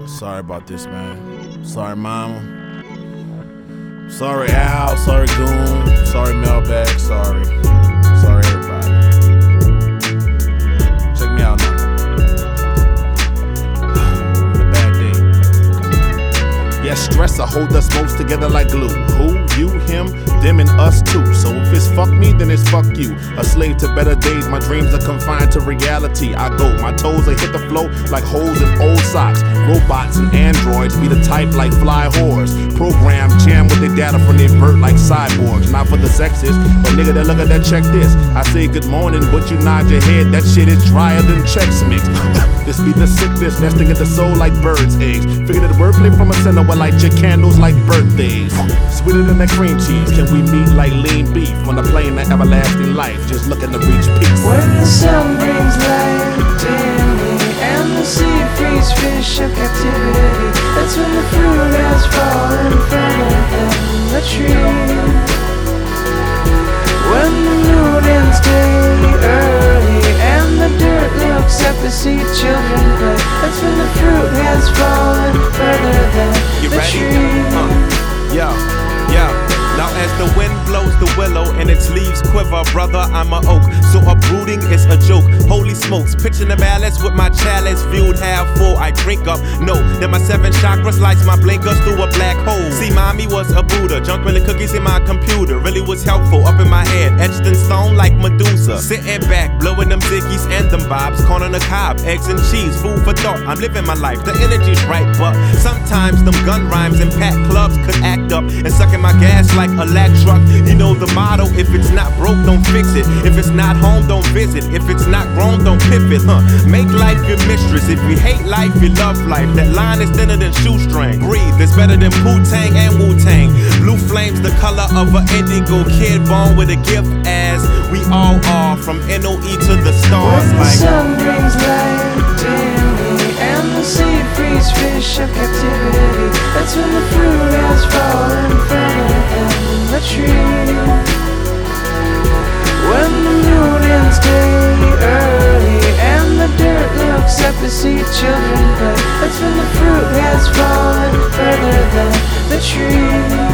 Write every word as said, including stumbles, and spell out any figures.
Sorry about this, man. Sorry, mama. Sorry, Al. Sorry, Goon. Sorry, Mailbag. Sorry. Sorry, everybody. Check me out now. Having a bad day. Yeah, stress will hold us most together like glue. Who? You, him, them, and us too. So if it's fuck me, then it's fuck you. A slave to better days, my dreams are confined to reality. I go, my toes, they hit the floor like holes in old socks. Robots and androids be the type like fly whores. Program jam with the data from their birth like cyborgs. Not for the sexist, but nigga, that look at that, check this. I say good morning, but you nod your head. That shit is drier than Chex Mix. This be the sickness, nesting in the soul like birds' eggs. Figure that the wordplay from a center will light your candles like birthdays. Sweeter than that cream cheese, can we meet like lean beef on the plane of everlasting life, just looking to reach peace. When the sun brings light dimly and the sea frees fish of captivity, that's when the fruit has fallen further than the tree. When the moon ends day early and the dirt looks up to see children play, that's when the fruit has fallen further than you the ready? tree. Uh, yo, yo. Now as the wind blows the willow and its leaves quiver, brother, I'm a oak, so uprooting is a joke. Holy smokes, picture the malice with my chalice viewed half full. I drink up, no, then my seven chakras lights my blinkers through a black hole. See, mommy was a Buddha, junk milk cookies in my computer, really was helpful up in my head, etched in stone like Medusa. Sitting back, blowing them ziggies and them bobs, corn on the cob, eggs and cheese, food for thought. I'm living my life, the energy's right, but sometimes them gun rhymes and packed clubs could act up and sucking my gas like a lag truck. You know the motto, if it's not broke, don't fix it. If it's not home, don't visit. If it's not grown, don't pivot, huh? Make life your mistress. If you hate life, you love life. That line is thinner than shoestring. Breathe, it's better than Wu-Tang and Wu-Tang. Blue flames, the color of an indigo kid born with a gift, as we all are, from N O E to the stars. When the like sun brings light dimly and the sea frees fish of captivity, that's when the fruit has fallen further than the tree. When the moon ends day early and the dirt looks up to see children play, that's when the fruit has fallen further than the tree.